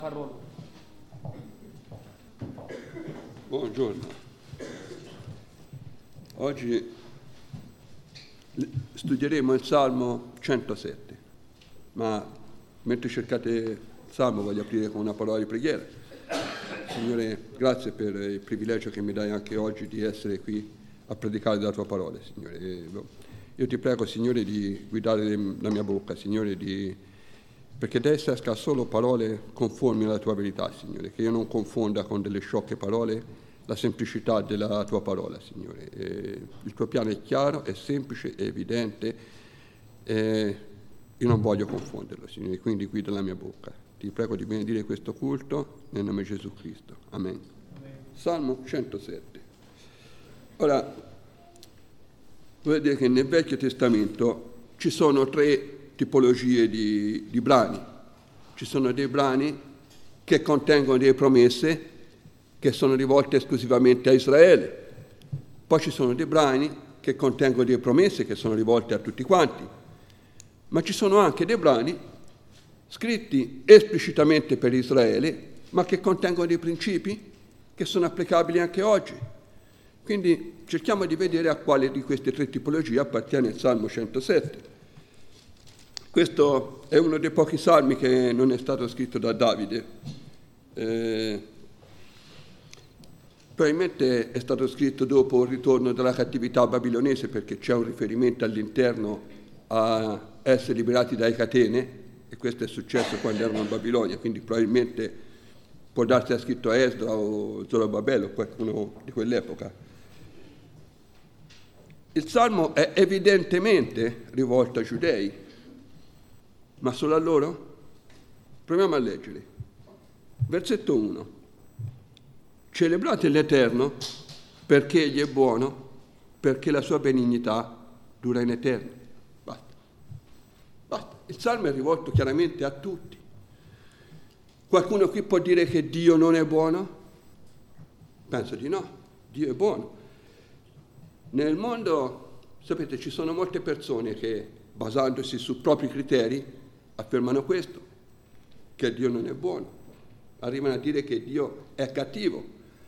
Parola. Buongiorno. Oggi studieremo il Salmo 107, ma mentre cercate il Salmo voglio aprire con una parola di preghiera. Signore, grazie per il privilegio che mi dai anche oggi di essere qui a predicare la tua parola, Signore. Io ti prego, Signore, di guidare la mia bocca, Signore, perché da essa esca solo parole conformi alla tua verità, Signore, che io non confonda con delle sciocche parole la semplicità della tua parola, Signore. Il tuo piano è chiaro, è semplice, è evidente, io non voglio confonderlo, Signore, quindi guida la mia bocca. Ti prego di benedire questo culto nel nome di Gesù Cristo. Amen. Salmo 107. Ora, vuol dire che nel Vecchio Testamento ci sono tre tipologie di brani. Ci sono dei brani che contengono delle promesse che sono rivolte esclusivamente a Israele. Poi ci sono dei brani che contengono delle promesse che sono rivolte a tutti quanti. Ma ci sono anche dei brani scritti esplicitamente per Israele, ma che contengono dei principi che sono applicabili anche oggi. Quindi cerchiamo di vedere a quale di queste tre tipologie appartiene il Salmo 107. Questo è uno dei pochi salmi che non è stato scritto da Davide. Probabilmente è stato scritto dopo il ritorno dalla cattività babilonese, perché c'è un riferimento all'interno a essere liberati dalle catene, e questo è successo quando erano in Babilonia, quindi probabilmente può darsi scritto a Esdra o Zorobabele o qualcuno di quell'epoca. Il Salmo è evidentemente rivolto ai giudei, ma solo a loro? Proviamo a leggere. Versetto 1. Celebrate l'Eterno perché Egli è buono, perché la sua benignità dura in eterno. Basta. Basta. Il Salmo è rivolto chiaramente a tutti. Qualcuno qui può dire che Dio non è buono? Penso di no. Dio è buono. Nel mondo, sapete, ci sono molte persone che, basandosi su propri criteri, affermano questo, che Dio non è buono. Arrivano a dire che Dio è cattivo.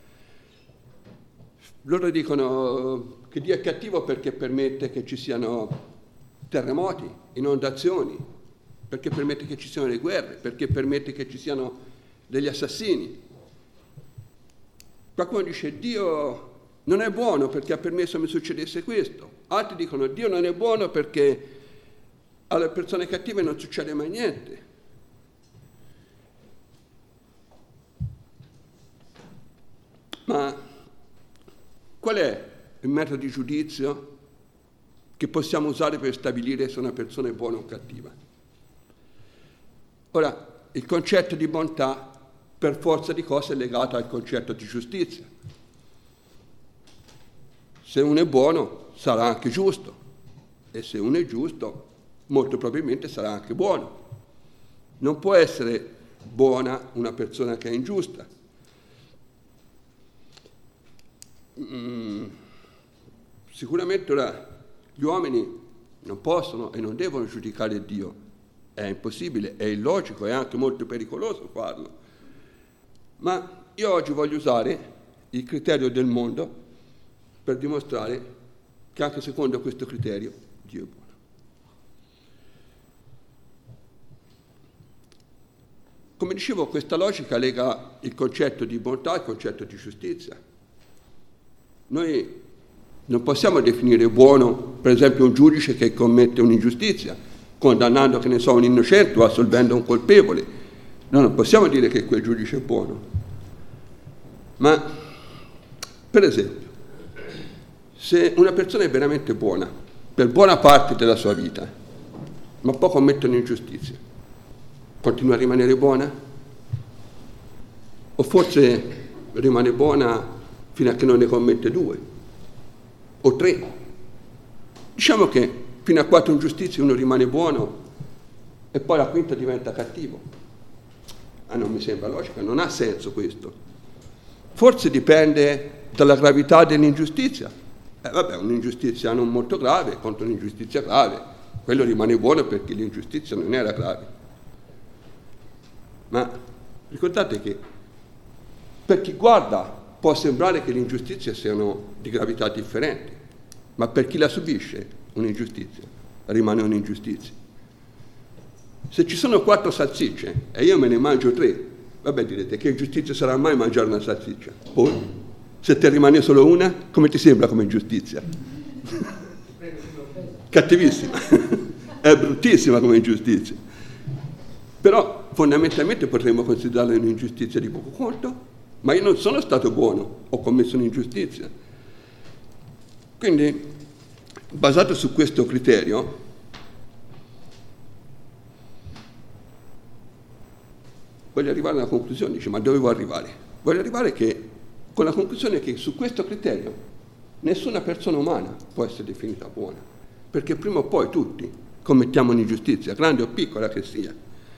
Loro dicono che Dio è cattivo perché permette che ci siano terremoti, inondazioni, perché permette che ci siano le guerre, perché permette che ci siano degli assassini. Qualcuno dice Dio non è buono perché ha permesso che mi succedesse questo. Altri dicono Dio non è buono perché alle persone cattive non succede mai niente. Ma qual è il metodo di giudizio che possiamo usare per stabilire se una persona è buona o cattiva? Ora, il concetto di bontà per forza di cose è legato al concetto di giustizia. Se uno è buono sarà anche giusto, e se uno è giusto molto probabilmente sarà anche buono. Non può essere buona una persona che è ingiusta. Sicuramente ora gli uomini non possono e non devono giudicare Dio. È impossibile, è illogico, è anche molto pericoloso farlo. Ma io oggi voglio usare il criterio del mondo per dimostrare che anche secondo questo criterio Dio è buono. Come dicevo, questa logica lega il concetto di bontà al concetto di giustizia. Noi non possiamo definire buono, per esempio, un giudice che commette un'ingiustizia, condannando, che ne so, un innocente o assolvendo un colpevole. No, non possiamo dire che quel giudice è buono. Ma, per esempio, se una persona è veramente buona, per buona parte della sua vita, ma poi commette un'ingiustizia, continua a rimanere buona? O forse rimane buona fino a che non ne commette 2 o 3? Diciamo che fino a 4 ingiustizie uno rimane buono e poi la quinta diventa cattivo. Non mi sembra logico, non ha senso questo. Forse dipende dalla gravità dell'ingiustizia. Un'ingiustizia non molto grave contro un'ingiustizia grave, quello rimane buono perché l'ingiustizia non era grave. Ma Ricordate che per chi guarda può sembrare che le ingiustizie siano di gravità differenti, ma per chi la subisce un'ingiustizia rimane un'ingiustizia. Se ci sono 4 salsicce e io me ne mangio 3, vabbè, direte, che ingiustizia sarà mai mangiare una salsiccia? Poi, se te rimane solo una, come ti sembra come ingiustizia? Cattivissima, è bruttissima come ingiustizia. Però fondamentalmente potremmo considerarla un'ingiustizia di poco conto, ma io non sono stato buono, ho commesso un'ingiustizia. Quindi, basato su questo criterio, voglio arrivare alla conclusione, dice, ma dovevo arrivare? Voglio arrivare con la conclusione che su questo criterio nessuna persona umana può essere definita buona, perché prima o poi tutti commettiamo un'ingiustizia, grande o piccola che sia.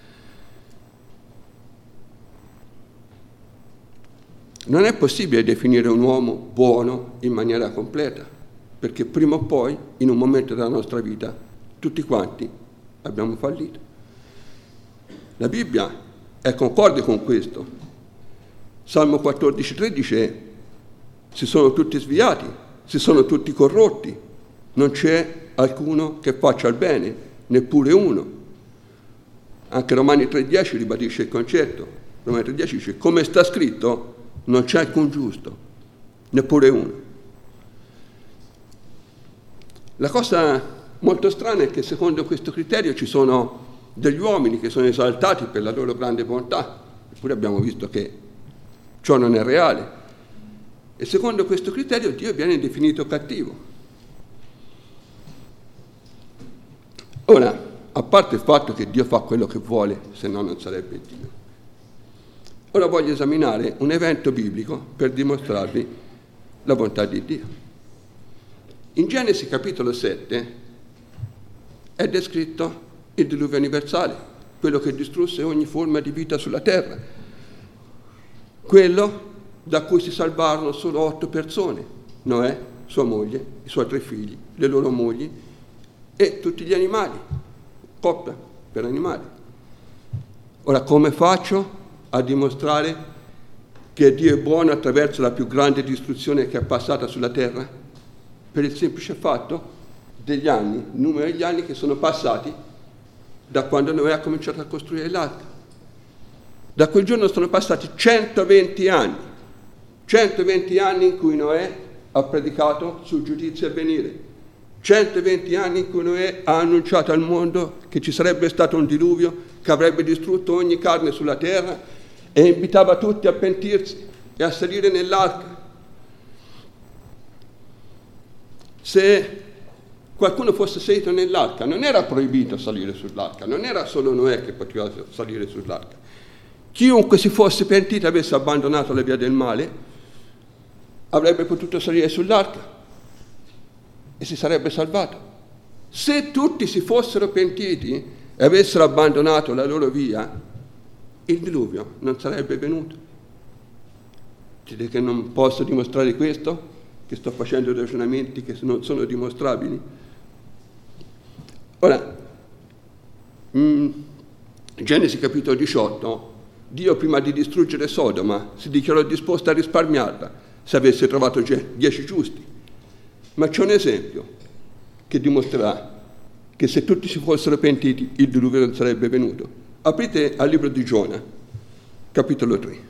Non è possibile definire un uomo buono in maniera completa, perché prima o poi, in un momento della nostra vita, tutti quanti abbiamo fallito. La Bibbia è concorde con questo. Salmo 14,3 dice: si sono tutti sviati, si sono tutti corrotti, non c'è alcuno che faccia il bene, neppure uno. Anche Romani 3,10 ribadisce il concetto. Romani 3,10 dice: come sta scritto, non c'è alcun giusto, neppure uno. La cosa molto strana è che secondo questo criterio ci sono degli uomini che sono esaltati per la loro grande bontà, eppure abbiamo visto che ciò non è reale. E secondo questo criterio Dio viene definito cattivo. Ora, a parte il fatto che Dio fa quello che vuole, se no non sarebbe Dio. Ora voglio esaminare un evento biblico per dimostrarvi la bontà di Dio. In Genesi capitolo 7 è descritto il diluvio universale, quello che distrusse ogni forma di vita sulla terra, quello da cui si salvarono solo 8 persone, Noè, sua moglie, i suoi 3 figli, le loro mogli e tutti gli animali, coppia per animali. Ora, come faccio a dimostrare che Dio è buono attraverso la più grande distruzione che è passata sulla terra? Per il semplice fatto degli anni, il numero degli anni che sono passati da quando Noè ha cominciato a costruire l'arca. Da quel giorno sono passati 120 anni, 120 anni in cui Noè ha predicato sul giudizio a venire, 120 anni in cui Noè ha annunciato al mondo che ci sarebbe stato un diluvio che avrebbe distrutto ogni carne sulla terra e invitava tutti a pentirsi e a salire nell'arca. Se qualcuno fosse salito nell'arca, non era proibito salire sull'arca, non era solo Noè che poteva salire sull'arca. Chiunque si fosse pentito e avesse abbandonato la via del male avrebbe potuto salire sull'arca e si sarebbe salvato. Se tutti si fossero pentiti e avessero abbandonato la loro via, il diluvio non sarebbe venuto. Dite che non posso dimostrare questo? Che sto facendo ragionamenti che non sono dimostrabili? Ora, Genesi capitolo 18, Dio prima di distruggere Sodoma si dichiarò disposto a risparmiarla se avesse trovato 10 giusti. Ma c'è un esempio che dimostrerà che se tutti si fossero pentiti il diluvio non sarebbe venuto. Aprite al libro di Giona, capitolo 3.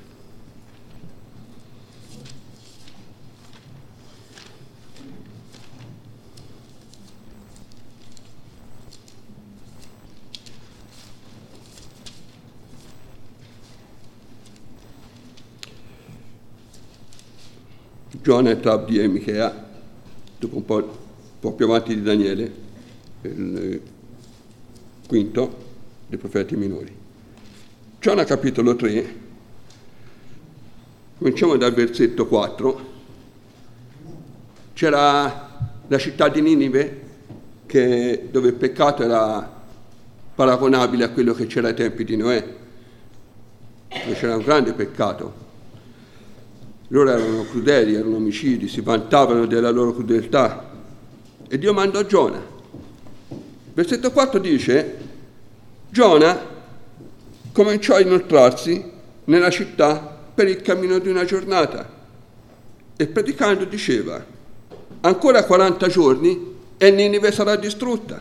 Giona è tra Abdì e Michea, dopo un po' più avanti di Daniele, il quinto dei profeti minori. Giona capitolo 3, cominciamo dal versetto 4. C'era la città di Ninive dove il peccato era paragonabile a quello che c'era ai tempi di Noè, dove c'era un grande peccato. Loro erano crudeli, erano omicidi, si vantavano della loro crudeltà. E Dio mandò Giona. Versetto 4 dice: Giona cominciò a inoltrarsi nella città per il cammino di una giornata e predicando diceva: ancora 40 giorni e Ninive sarà distrutta.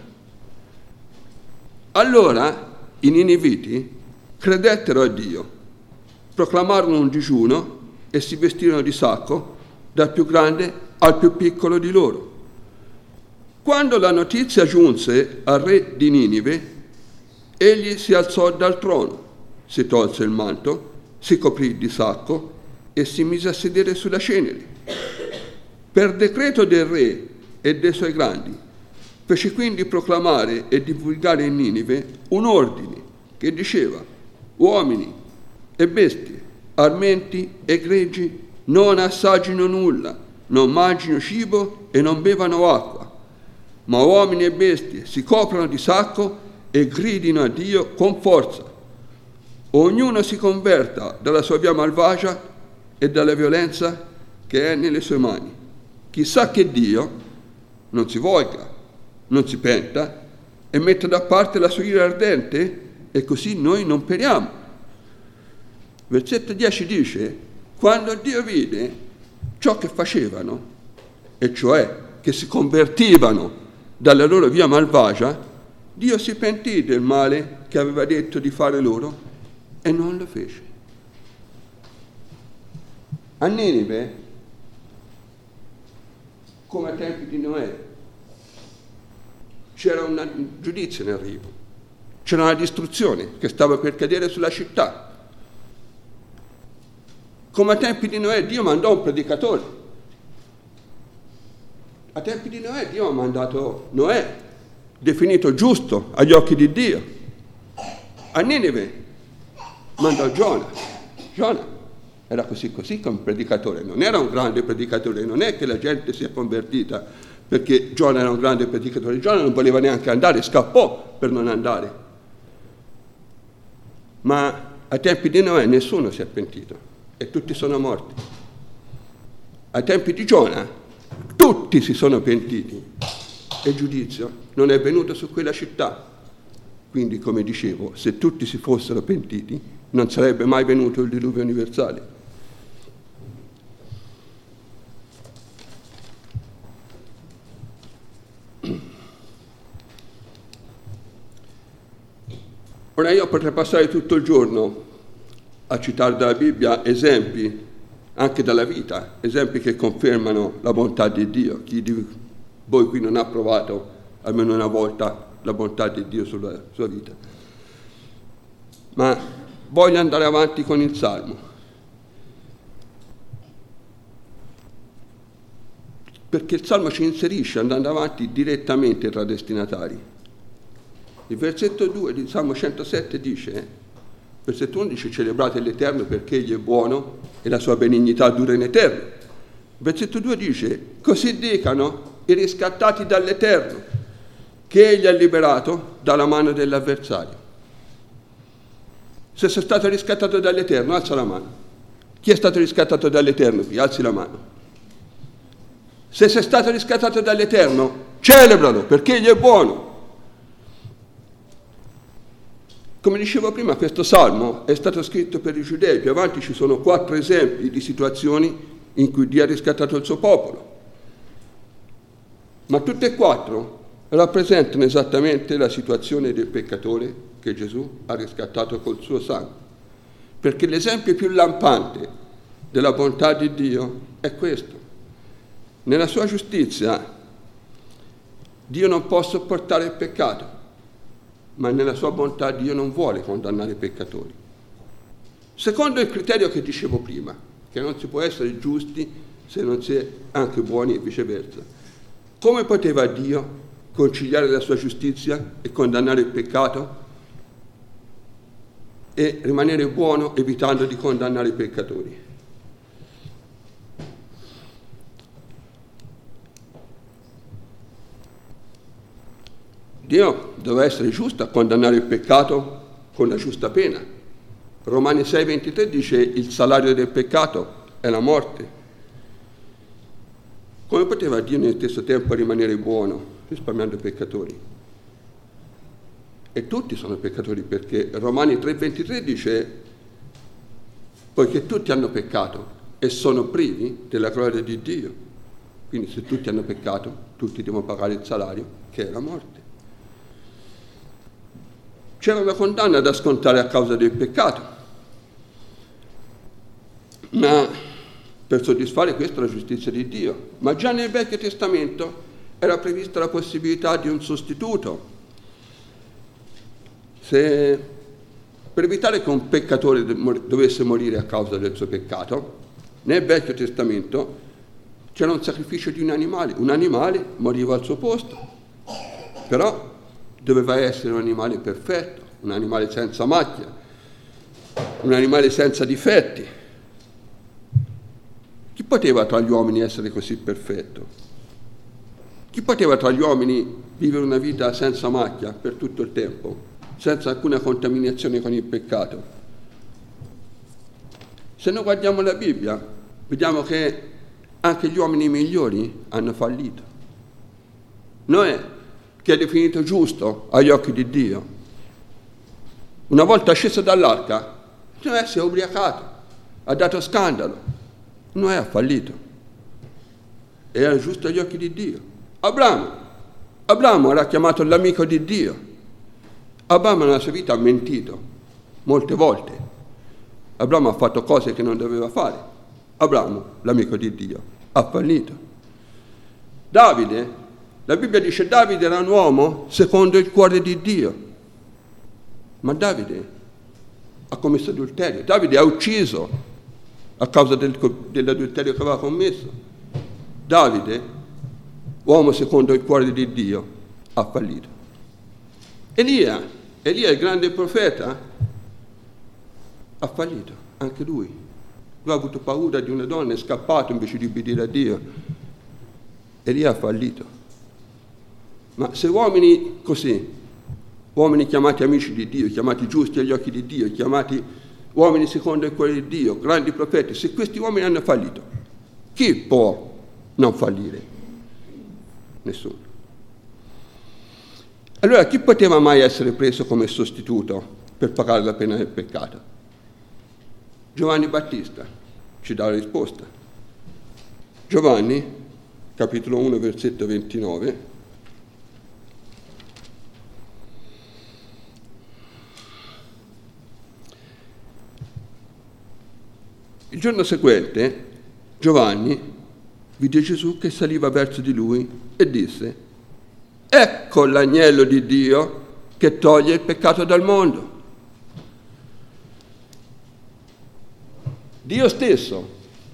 Allora i niniviti credettero a Dio, proclamarono un digiuno e si vestirono di sacco, dal più grande al più piccolo di loro. Quando la notizia giunse al re di Ninive, egli si alzò dal trono, si tolse il manto, si coprì di sacco e si mise a sedere sulla cenere. Per decreto del re e dei suoi grandi, fece quindi proclamare e divulgare in Ninive un ordine che diceva: uomini e bestie, armenti e greggi, non assaggino nulla, non mangino cibo e non bevano acqua, ma uomini e bestie si coprano di sacco e gridino a Dio con forza. Ognuno si converta dalla sua via malvagia e dalla violenza che è nelle sue mani. Chissà che Dio non si volga, non si penta e metta da parte la sua ira ardente, e così noi non periamo. Versetto 10 dice: quando Dio vide ciò che facevano, e cioè che si convertivano dalla loro via malvagia, Dio si pentì del male che aveva detto di fare loro e non lo fece. A Ninive, come ai tempi di Noè, c'era un giudizio in arrivo, c'era una distruzione che stava per cadere sulla città. Come ai tempi di Noè Dio mandò un predicatore. Ai tempi di Noè Dio ha mandato Noè, definito giusto agli occhi di Dio. A Ninive mandò Giona. Giona era così come predicatore, non era un grande predicatore, non è che la gente si è convertita perché Giona era un grande predicatore. Giona non voleva neanche andare, scappò per non andare. Ma ai tempi di Noè nessuno si è pentito e tutti sono morti. Ai tempi di Giona tutti si sono pentiti e il giudizio non è venuto su quella città. Quindi, come dicevo, se tutti si fossero pentiti non sarebbe mai venuto il diluvio universale. Ora io potrei passare tutto il giorno a citare dalla Bibbia esempi, anche dalla vita, esempi che confermano la bontà di Dio. Chi di voi qui non ha provato almeno una volta la bontà di Dio sulla sua vita? Ma voglio andare avanti con il Salmo, perché il Salmo ci inserisce andando avanti direttamente tra destinatari. Il versetto 2 di Salmo 107 dice, versetto 1 dice: celebrate l'Eterno perché Egli è buono e la sua benignità dura in eterno. Il versetto 2 dice: così dicano i riscattati dall'Eterno, che Egli ha liberato dalla mano dell'avversario. Se sei stato riscattato dall'Eterno, alza la mano. Chi è stato riscattato dall'Eterno qui? Alzi la mano. Se sei stato riscattato dall'Eterno, celebralo perché Egli è buono. Come dicevo prima, questo salmo è stato scritto per i giudei. Più avanti ci sono 4 esempi di situazioni in cui Dio ha riscattato il suo popolo. Ma tutte e 4 rappresentano esattamente la situazione del peccatore che Gesù ha riscattato col suo sangue. Perché l'esempio più lampante della bontà di Dio è questo. Nella sua giustizia Dio non può sopportare il peccato, ma nella sua bontà Dio non vuole condannare i peccatori. Secondo il criterio che dicevo prima, che non si può essere giusti se non si è anche buoni e viceversa, come poteva Dio conciliare la sua giustizia e condannare il peccato e rimanere buono evitando di condannare i peccatori? Dio doveva essere giusto a condannare il peccato con la giusta pena. Romani 6,23 dice: il salario del peccato è la morte. Come poteva Dio nello stesso tempo rimanere buono, risparmiando i peccatori? E tutti sono peccatori, perché Romani 3,23 dice: poiché tutti hanno peccato e sono privi della gloria di Dio. Quindi se tutti hanno peccato, tutti devono pagare il salario, che è la morte. C'era una condanna da scontare a causa del peccato, ma per soddisfare questa la giustizia di Dio. Ma già nel Vecchio Testamento era prevista la possibilità di un sostituto. Per evitare che un peccatore dovesse morire a causa del suo peccato, nel Vecchio Testamento c'era un sacrificio di un animale moriva al suo posto, però doveva essere un animale perfetto, un animale senza macchia, un animale senza difetti. Chi poteva tra gli uomini essere così perfetto? Chi poteva tra gli uomini vivere una vita senza macchia per tutto il tempo, senza alcuna contaminazione con il peccato? Se noi guardiamo la Bibbia, vediamo che anche gli uomini migliori hanno fallito. Noè, che è definito giusto agli occhi di Dio, una volta sceso dall'arca, Noè si è ubriacato, ha dato scandalo. Noè ha fallito. Era giusto agli occhi di Dio. Abramo era chiamato l'amico di Dio. Abramo nella sua vita ha mentito molte volte. Abramo ha fatto cose che non doveva fare. Abramo, l'amico di Dio, ha fallito. Davide, la Bibbia dice Davide era un uomo secondo il cuore di Dio, ma Davide ha commesso adulterio. Davide ha ucciso a causa dell'adulterio che aveva commesso. Davide, uomo secondo il cuore di Dio, ha fallito. Elia, il grande profeta, ha fallito, anche lui. Lui ha avuto paura di una donna, è scappato invece di obbedire a Dio. Elia ha fallito. Ma se uomini così, uomini chiamati amici di Dio, chiamati giusti agli occhi di Dio, chiamati uomini secondo il cuore di Dio, grandi profeti, se questi uomini hanno fallito, chi può non fallire? Nessuno. Allora chi poteva mai essere preso come sostituto per pagare la pena del peccato? Giovanni Battista ci dà la risposta. Giovanni, capitolo 1, versetto 29. Il giorno seguente Giovanni vide Gesù che saliva verso di lui e disse: ecco l'agnello di Dio che toglie il peccato dal mondo. Dio stesso,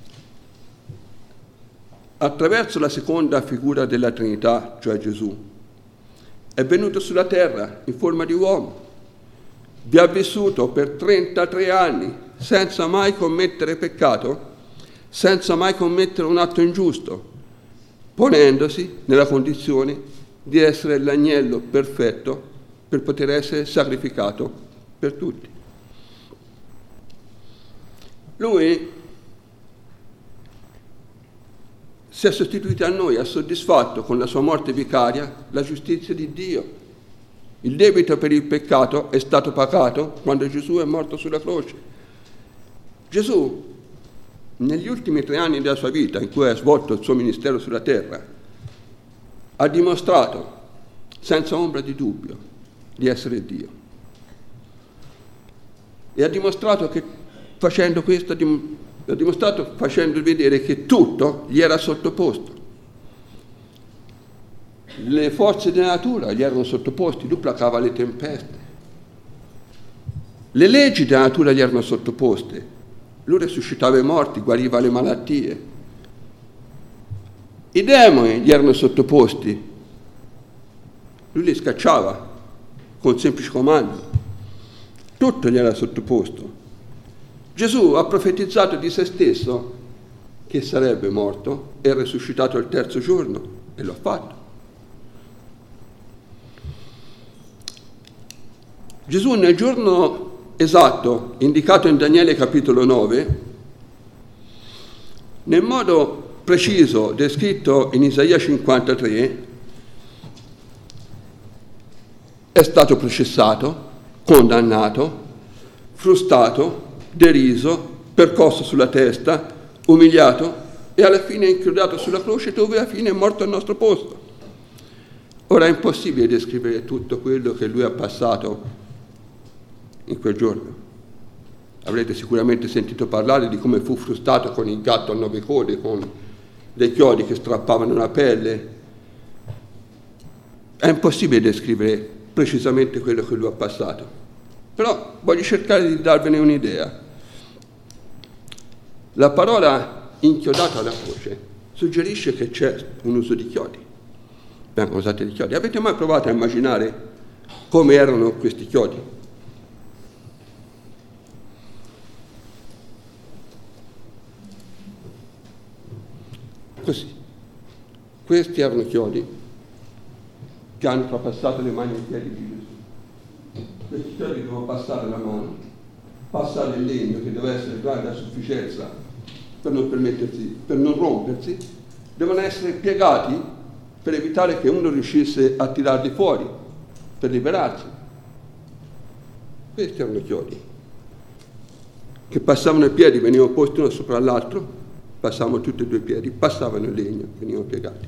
attraverso la seconda figura della Trinità, cioè Gesù, è venuto sulla terra in forma di uomo, vi ha vissuto per 33 anni senza mai commettere peccato, senza mai commettere un atto ingiusto, ponendosi nella condizione di essere l'agnello perfetto per poter essere sacrificato per tutti. Lui si è sostituito a noi, ha soddisfatto con la sua morte vicaria la giustizia di Dio. Il debito per il peccato è stato pagato quando Gesù è morto sulla croce. Gesù, negli ultimi 3 anni della sua vita, in cui ha svolto il suo ministero sulla terra, ha dimostrato, senza ombra di dubbio, di essere Dio. E ha dimostrato che facendo questo, ha dimostrato facendo vedere che tutto gli era sottoposto. Le forze della natura gli erano sottoposti, lui placava le tempeste. Le leggi della natura gli erano sottoposte, lui risuscitava i morti, guariva le malattie. I demoni gli erano sottoposti, lui li scacciava con semplici comandi. Tutto gli era sottoposto. Gesù ha profetizzato di se stesso che sarebbe morto e risuscitato il 3° giorno, e lo ha fatto. Gesù nel giorno esatto, indicato in Daniele capitolo 9, nel modo preciso descritto in Isaia 53, è stato processato, condannato, frustato, deriso, percosso sulla testa, umiliato e alla fine inchiodato sulla croce, dove alla fine è morto al nostro posto. Ora è impossibile descrivere tutto quello che lui ha passato in quel giorno. Avrete sicuramente sentito parlare di come fu frustato con il gatto a 9 code, con dei chiodi che strappavano la pelle. È impossibile descrivere precisamente quello che lui ha passato, però voglio cercare di darvene un'idea. La parola inchiodato alla croce suggerisce che c'è un uso di chiodi. Vengono usati dei chiodi. Avete mai provato a immaginare come erano questi chiodi? Così. Questi erano chiodi che hanno trapassato le mani e i piedi di Gesù. Questi chiodi dovevano passare la mano, passare il legno che deve essere grande a sufficienza per non rompersi, devono essere piegati per evitare che uno riuscisse a tirarli fuori, per liberarsi. Questi erano chiodi che passavano i piedi, venivano posti uno sopra l'altro, passavano tutti e due i piedi, passavano il legno, venivano piegati.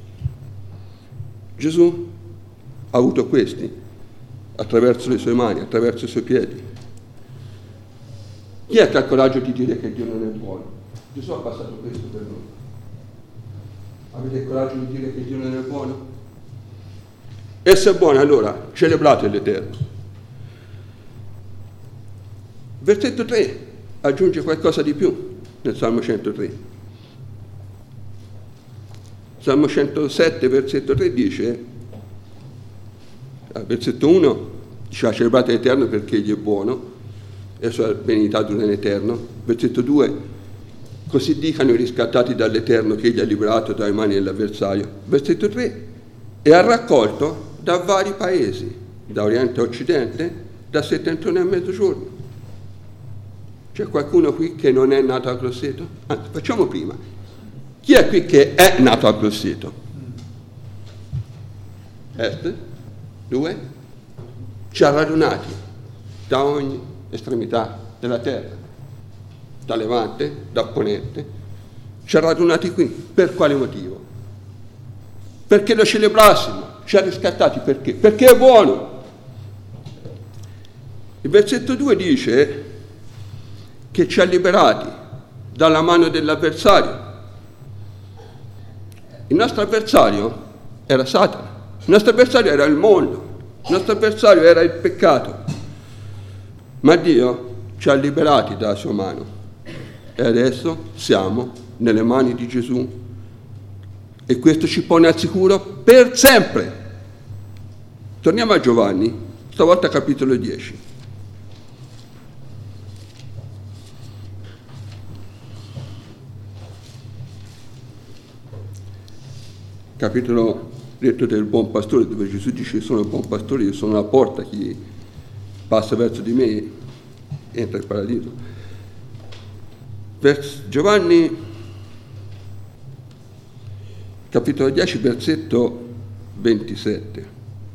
Gesù ha avuto questi attraverso le sue mani, attraverso i suoi piedi. Chi è che ha il coraggio di dire che Dio non è buono? Gesù ha passato questo per noi. Avete il coraggio di dire che Dio non è buono? E se è buono, allora celebrate l'Eterno. Versetto 3 aggiunge qualcosa di più nel Salmo 103. Salmo 107, versetto 3 dice, versetto 1, dice: celebrate l'Eterno perché Egli è buono e la sua benignità dura in eterno. Versetto 2, così dicano i riscattati dall'Eterno che Egli ha liberato dalle mani dell'avversario. Versetto 3, e ha raccolto da vari paesi, da oriente a occidente, da settentrione a mezzogiorno. C'è qualcuno qui che non è nato a Grosseto? Anzi, facciamo prima. Chi è qui che è nato a Grosseto? Est? 2? Ci ha radunati da ogni estremità della terra, da levante, da ponente. Ci ha radunati qui. Per quale motivo? Perché lo celebrassimo. Ci ha riscattati perché? Perché è buono. Il versetto 2 dice che ci ha liberati dalla mano dell'avversario. Il nostro avversario era Satana, il nostro avversario era il mondo, il nostro avversario era il peccato, ma Dio ci ha liberati dalla sua mano e adesso siamo nelle mani di Gesù e questo ci pone al sicuro per sempre. Torniamo a Giovanni, stavolta capitolo 10. Capitolo detto del buon pastore, dove Gesù dice: sono il buon pastore, io sono la porta, chi passa verso di me entra in paradiso. Giovanni capitolo 10 versetto 27.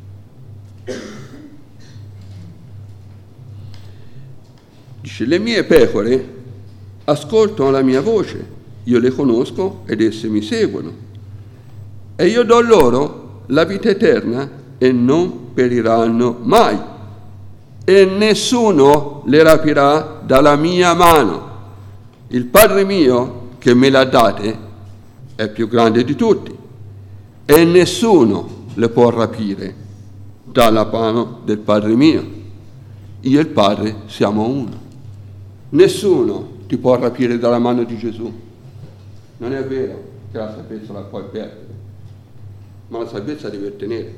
Dice: le mie pecore ascoltano la mia voce, io le conosco ed esse mi seguono. E io do loro la vita eterna e non periranno mai. E nessuno le rapirà dalla mia mano. Il Padre mio che me l'ha date è più grande di tutti. E nessuno le può rapire dalla mano del Padre mio. Io e il Padre siamo uno. Nessuno ti può rapire dalla mano di Gesù. Non è vero che la salvezza la puoi perdere, ma la salvezza devi ottenere.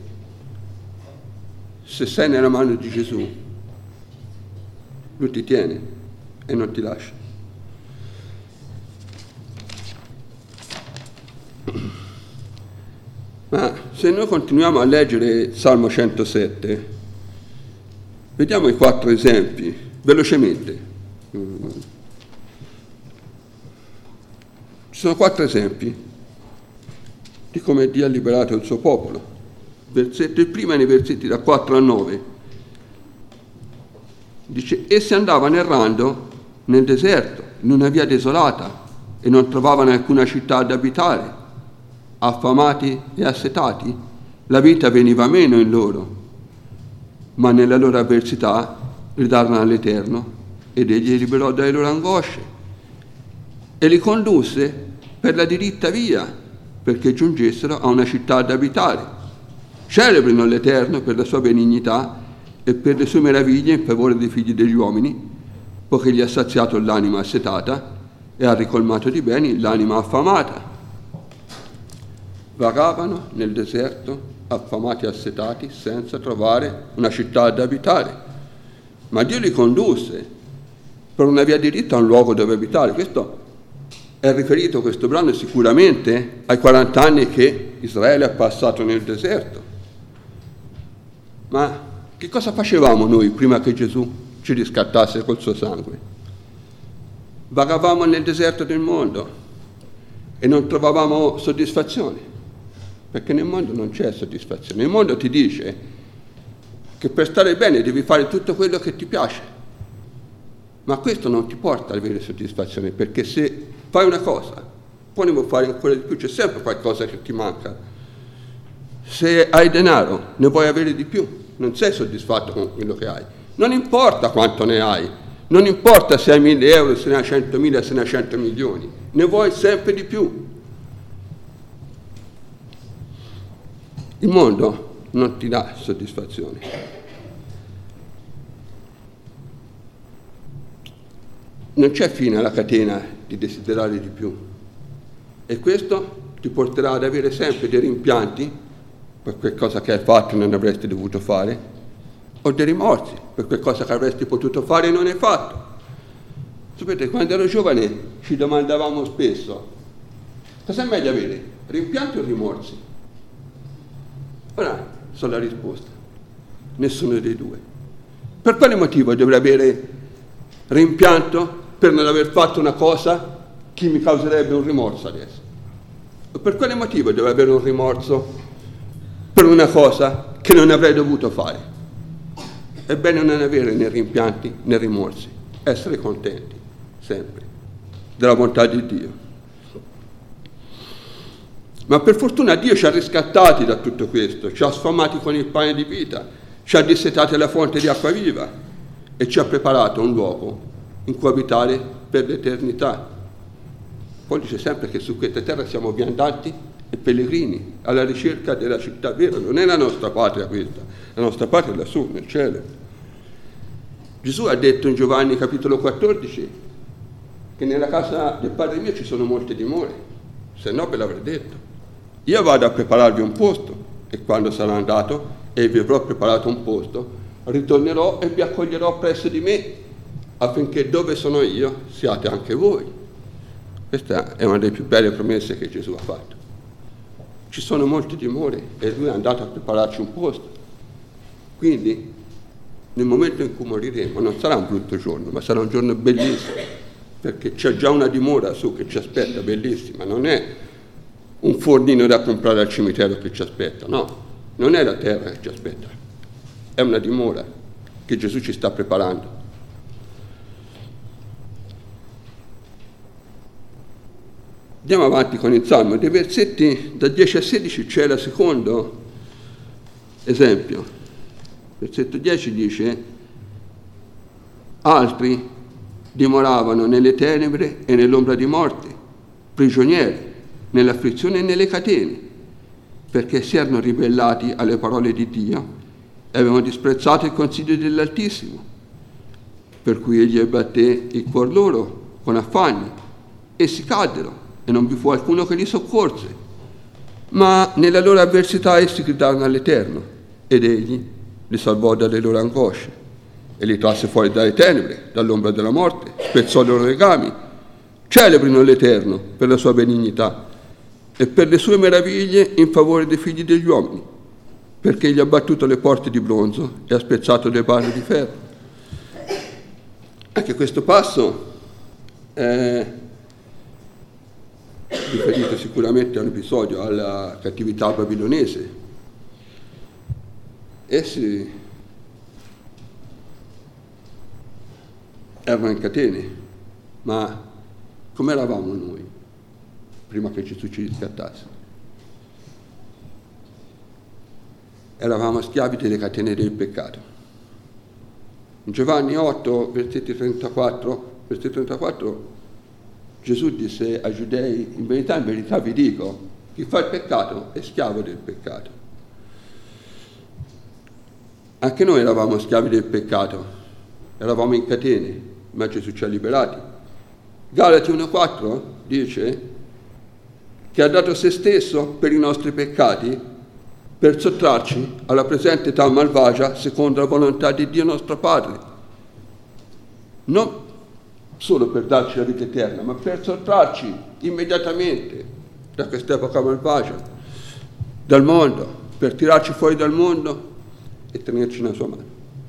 Se sei nella mano di Gesù, Lui ti tiene e non ti lascia. Ma se noi continuiamo a leggere Salmo 107, vediamo i 4 esempi, velocemente. Ci sono 4 esempi di come Dio ha liberato il suo popolo. Il primo è nei versetti da 4 a 9. Dice: essi andavano errando nel deserto in una via desolata e non trovavano alcuna città ad abitare, affamati e assetati, la vita veniva meno in loro, ma nella loro avversità gridarono all'Eterno ed egli li liberò dalle loro angosce e li condusse per la diritta via perché giungessero a una città ad abitare. Celebrino l'Eterno per la sua benignità e per le sue meraviglie in favore dei figli degli uomini, poiché gli ha saziato l'anima assetata e ha ricolmato di beni l'anima affamata. Vagavano nel deserto, affamati e assetati, senza trovare una città ad abitare. Ma Dio li condusse per una via diritta a un luogo dove abitare. Questo è riferito, questo brano, sicuramente ai 40 anni che Israele ha passato nel deserto. Ma che cosa facevamo noi prima che Gesù ci riscattasse col suo sangue? Vagavamo nel deserto del mondo e non trovavamo soddisfazione, perché nel mondo non c'è soddisfazione. Il mondo ti dice che per stare bene devi fare tutto quello che ti piace, ma questo non ti porta ad avere soddisfazione, perché se fai una cosa poi ne vuoi fare ancora di più, c'è sempre qualcosa che ti manca. Se hai denaro ne vuoi avere di più, non sei soddisfatto con quello che hai, non importa quanto ne hai, non importa se hai 1.000 euro, se ne hai 100.000, se ne hai 100 milioni, ne vuoi sempre di più. Il mondo non ti dà soddisfazione. Non c'è fine alla catena di desiderare di più, e questo ti porterà ad avere sempre dei rimpianti per qualcosa che hai fatto e non avresti dovuto fare, o dei rimorsi per qualcosa che avresti potuto fare e non hai fatto. Sapete, quando ero giovane ci domandavamo spesso: cosa è meglio avere, rimpianti o rimorsi? Ora so la risposta: nessuno dei due. Per quale motivo dovrei avere rimpianto per non aver fatto una cosa che mi causerebbe un rimorso adesso? Per quale motivo dovrei avere un rimorso per una cosa che non avrei dovuto fare? È bene non avere né rimpianti né rimorsi, essere contenti sempre della bontà di Dio. Ma per fortuna Dio ci ha riscattati da tutto questo, ci ha sfamati con il pane di vita, ci ha dissetati alla fonte di acqua viva e ci ha preparato un luogo in cui abitare per l'eternità. Poi dice sempre che su questa terra siamo viandanti e pellegrini alla ricerca della città vera. Non è la nostra patria questa, la nostra patria è lassù nel cielo. Gesù ha detto in Giovanni capitolo 14 che nella casa del Padre mio ci sono molte dimore, se no ve l'avrei detto. Io vado a prepararvi un posto e quando sarò andato e vi avrò preparato un posto, ritornerò e vi accoglierò presso di me, affinché dove sono io siate anche voi. Questa è una delle più belle promesse che Gesù ha fatto. Ci sono molte dimore e lui è andato a prepararci un posto. Quindi nel momento in cui moriremo non sarà un brutto giorno, ma sarà un giorno bellissimo, perché c'è già una dimora su che ci aspetta, bellissima. Non è un fornino da comprare al cimitero che ci aspetta, no, non è la terra che ci aspetta, è una dimora che Gesù ci sta preparando. Andiamo avanti con il Salmo. Dei versetti da 10 a 16 c'è il secondo esempio. Versetto 10 dice: altri dimoravano nelle tenebre e nell'ombra di morte, prigionieri, nell'afflizione e nelle catene, perché si erano ribellati alle parole di Dio e avevano disprezzato il consiglio dell'Altissimo, per cui egli abbatté il cuor loro con affanni, e si caddero, e non vi fu alcuno che li soccorse. Ma nella loro avversità essi gridarono all'Eterno, ed egli li salvò dalle loro angosce, e li trasse fuori dalle tenebre, dall'ombra della morte, spezzò i loro legami. Celebrino l'Eterno per la sua benignità e per le sue meraviglie in favore dei figli degli uomini, perché egli ha battuto le porte di bronzo e ha spezzato le barre di ferro. Anche questo passo è riferito sicuramente a un episodio, alla cattività babilonese. Essi erano in catene, ma come eravamo noi prima che Gesù ci riscattasse? Eravamo schiavi delle catene del peccato. In Giovanni 8, versetto 34, Gesù disse ai giudei: in verità vi dico, chi fa il peccato è schiavo del peccato. Anche noi eravamo schiavi del peccato, eravamo in catene, ma Gesù ci ha liberati. Galati 1,4 dice che ha dato se stesso per i nostri peccati per sottrarci alla presente età malvagia secondo la volontà di Dio nostro Padre. Non solo per darci la vita eterna, ma per sottrarci immediatamente da quest'epoca malvagia, dal mondo, per tirarci fuori dal mondo e tenerci nella sua mano.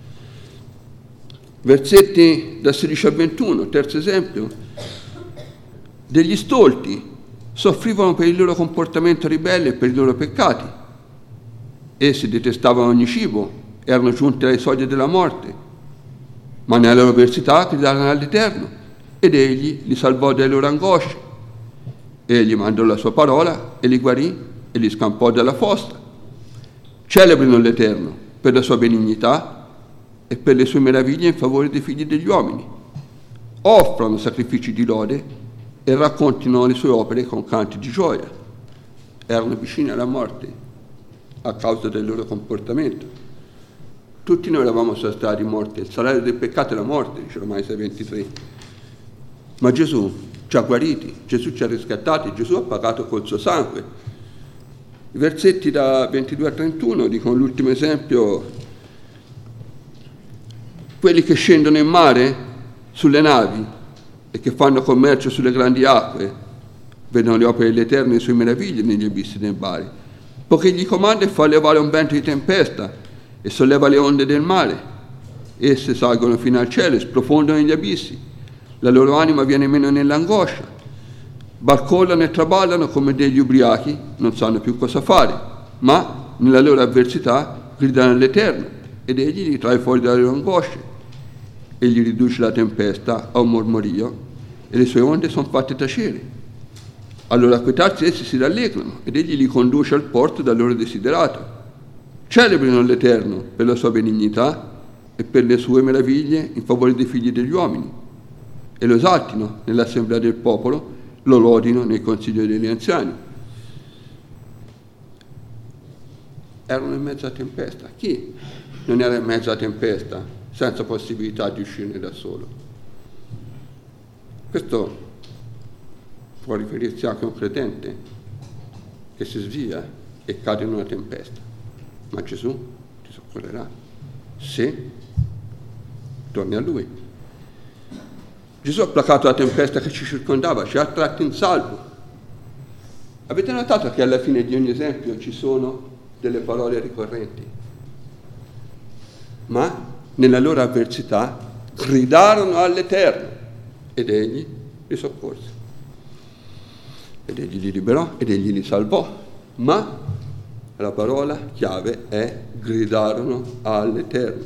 Versetti da 16 a 21, terzo esempio. Degli stolti soffrivano per il loro comportamento ribelle e per i loro peccati. Essi detestavano ogni cibo, erano giunti alle soglie della morte, ma nella loro avversità gridarono all'Eterno ed egli li salvò dalle loro angosce. Egli mandò la sua parola e li guarì e li scampò dalla fossa. Celebrino l'Eterno per la sua benignità e per le sue meraviglie in favore dei figli degli uomini. Offrano sacrifici di lode e raccontino le sue opere con canti di gioia. Erano vicini alla morte a causa del loro comportamento. Tutti noi eravamo stati morti, il salario del peccato è la morte, dice Romani 6,23. Ma Gesù ci ha guariti, Gesù ci ha riscattati, Gesù ha pagato col suo sangue. I versetti da 22 a 31 dicono l'ultimo esempio: quelli che scendono in mare sulle navi e che fanno commercio sulle grandi acque vedono le opere dell'Eterno e le sue meraviglie negli abissi del mare, poiché gli comanda e fa levare un vento di tempesta e solleva le onde del mare. Esse salgono fino al cielo e sprofondano negli abissi. La loro anima viene meno nell'angoscia. Barcollano e traballano come degli ubriachi, non sanno più cosa fare, ma nella loro avversità gridano all'Eterno ed egli li trae fuori dalle loro angosce. Egli riduce la tempesta a un mormorio e le sue onde sono fatte tacere. Allora a quietarsi essi si rallegrano ed egli li conduce al porto dal loro desiderato. Celebrino l'Eterno per la sua benignità e per le sue meraviglie in favore dei figli degli uomini e lo esaltino nell'assemblea del popolo, lo lodino nel consiglio degli anziani. Erano in mezzo a tempesta. Chi non era in mezzo a tempesta senza possibilità di uscirne da solo? Questo può riferirsi anche a un credente che si svia e cade in una tempesta, ma Gesù ti soccorrerà se torni a Lui. Gesù ha placato la tempesta che ci circondava, ci ha tratti in salvo. Avete notato che alla fine di ogni esempio ci sono delle parole ricorrenti? Ma nella loro avversità gridarono all'Eterno ed egli li soccorse. Ed egli li liberò ed egli li salvò. Ma la parola chiave è gridarono all'Eterno.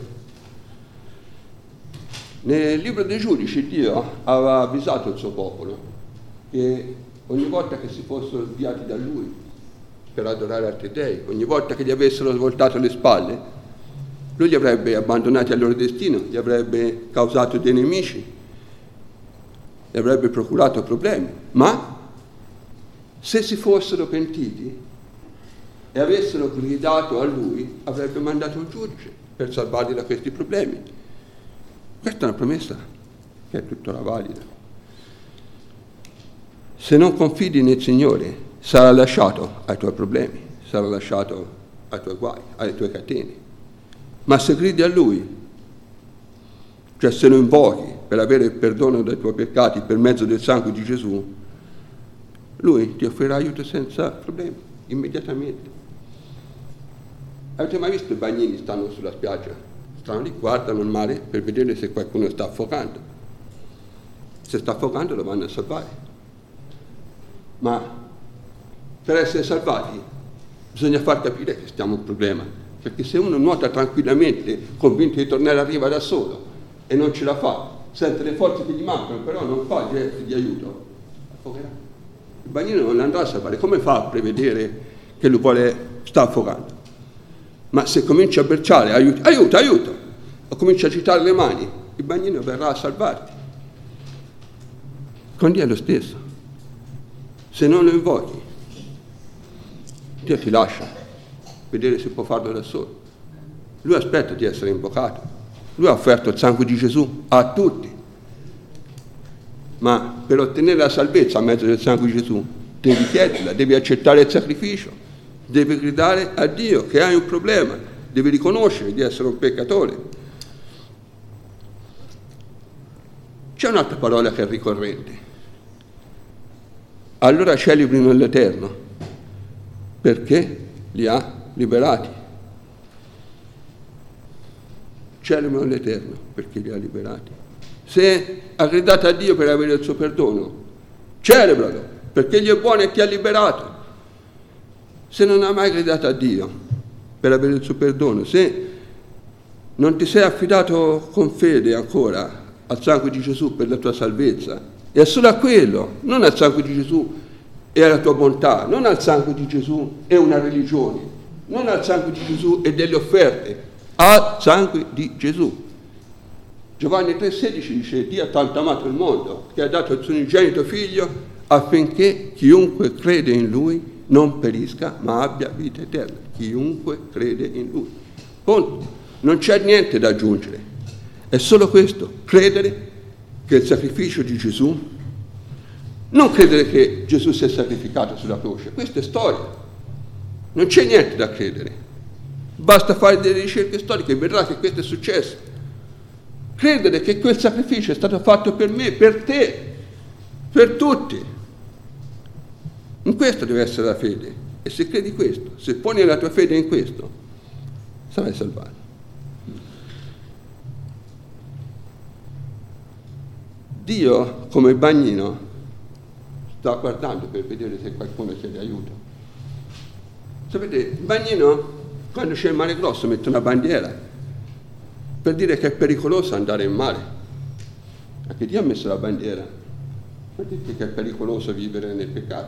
Nel libro dei giudici Dio aveva avvisato il suo popolo che ogni volta che si fossero sviati da Lui per adorare altri dei, ogni volta che gli avessero svoltato le spalle, Lui li avrebbe abbandonati al loro destino, gli avrebbe causato dei nemici, gli avrebbe procurato problemi. Ma se si fossero pentiti e avessero gridato a Lui, avrebbe mandato un giudice per salvarli da questi problemi. Questa è una promessa che è tuttora valida. Se non confidi nel Signore, sarà lasciato ai tuoi problemi, sarà lasciato ai tuoi guai, alle tue catene. Ma se gridi a Lui, cioè se lo invochi per avere il perdono dei tuoi peccati per mezzo del sangue di Gesù, Lui ti offrirà aiuto senza problemi, immediatamente. Avete mai visto i bagnini stanno sulla spiaggia? Stanno lì, guardano il mare per vedere se qualcuno sta affogando. Se sta affogando lo vanno a salvare. Ma per essere salvati bisogna far capire che stiamo un problema. Perché se uno nuota tranquillamente, convinto di tornare a riva da solo, e non ce la fa, sente le forze che gli mancano, però non fa gesti di aiuto, affogherà. Il bagnino non andrà a salvare. Come fa a prevedere che lo sta affogando? Ma se comincia a berciare, aiuto, o comincia a agitare le mani, il bagnino verrà a salvarti. Con Dio è lo stesso. Se non lo invochi, Dio ti lascia vedere se può farlo da solo. Lui aspetta di essere invocato. Lui ha offerto il sangue di Gesù a tutti. Ma per ottenere la salvezza a mezzo del sangue di Gesù, devi chiederla, devi accettare il sacrificio, devi gridare a Dio che hai un problema, devi riconoscere di essere un peccatore. C'è un'altra parola che è ricorrente. Allora celebrino l'Eterno, perché li ha liberati. Celebrino l'Eterno, perché li ha liberati. Se ha gridato a Dio per avere il suo perdono, celebralo, perché Dio è buono e ti ha liberato. Se non hai mai gridato a Dio per avere il suo perdono, se non ti sei affidato con fede ancora al sangue di Gesù per la tua salvezza, e solo a quello, non al sangue di Gesù e alla tua bontà, non al sangue di Gesù e una religione, non al sangue di Gesù e delle offerte, al sangue di Gesù. Giovanni 3,16 dice: Dio ha tanto amato il mondo che ha dato il suo unigenito figlio affinché chiunque crede in lui non perisca ma abbia vita eterna. Chiunque crede in lui. Punto. Non c'è niente da aggiungere. È solo questo: credere che il sacrificio di Gesù, non credere che Gesù si è sacrificato sulla croce. Questa è storia. Non c'è niente da credere. Basta fare delle ricerche storiche e vedrà che questo è successo. Credere che quel sacrificio è stato fatto per me, per te, per tutti. In questo deve essere la fede. E se credi questo, se poni la tua fede in questo, sarai salvato. Dio, come il bagnino, sta guardando per vedere se qualcuno chiede aiuto. Sapete, il bagnino, quando c'è il mare grosso, mette una bandiera per dire che è pericoloso andare in mare. Anche Dio ha messo la bandiera per dire che è pericoloso vivere nel peccato.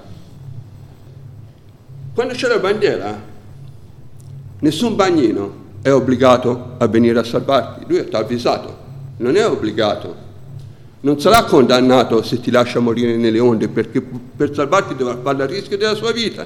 Quando c'è la bandiera, nessun bagnino è obbligato a venire a salvarti. Lui ti ha avvisato, non è obbligato. Non sarà condannato se ti lascia morire nelle onde, perché per salvarti dovrà fare il rischio della sua vita.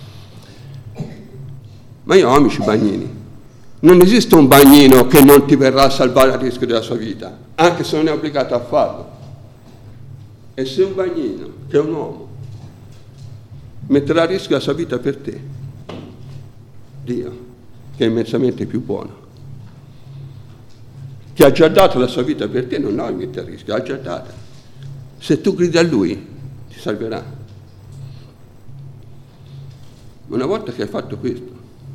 Ma io ho amici bagnini. Non esiste un bagnino che non ti verrà a salvare a rischio della sua vita, anche se non è obbligato a farlo. E se un bagnino, che è un uomo, metterà a rischio la sua vita per te, Dio, che è immensamente più buono, che ha già dato la sua vita per te, non la mette a rischio, l'ha già data. Se tu gridi a Lui, ti salverà. Una volta che hai fatto questo,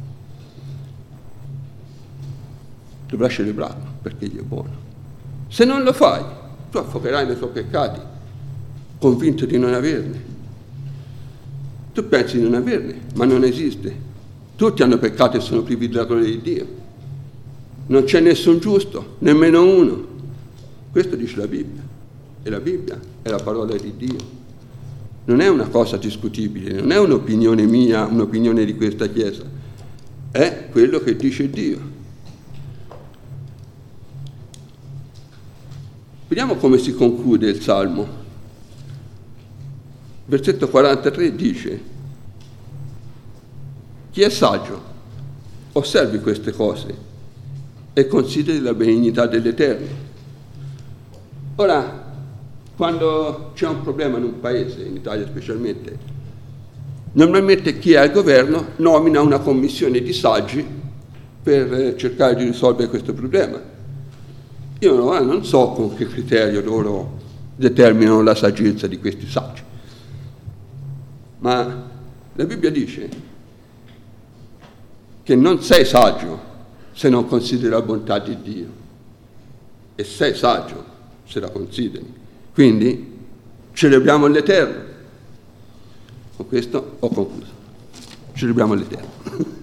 dovrai celebrarlo, perché Dio è buono. Se non lo fai, tu affogherai nei tuoi peccati, convinto di non averne. Tu pensi di non averne, ma non esiste. Tutti hanno peccato e sono privi della gloria di Dio. Non c'è nessun giusto, nemmeno uno. Questo dice la Bibbia. E la Bibbia è la parola di Dio. Non è una cosa discutibile, non è un'opinione mia, un'opinione di questa Chiesa. È quello che dice Dio. Vediamo come si conclude il Salmo. Versetto 43 dice: chi è saggio, osservi queste cose e consideri la benignità dell'Eterno. Ora, quando c'è un problema in un paese, in Italia specialmente, normalmente chi è al governo nomina una commissione di saggi per cercare di risolvere questo problema. Io non so con che criterio loro determinano la saggezza di questi saggi, ma la Bibbia dice che non sei saggio se non consideri la bontà di Dio, e sei saggio se la consideri. Quindi celebriamo l'Eterno. Con questo ho concluso. Celebriamo l'Eterno.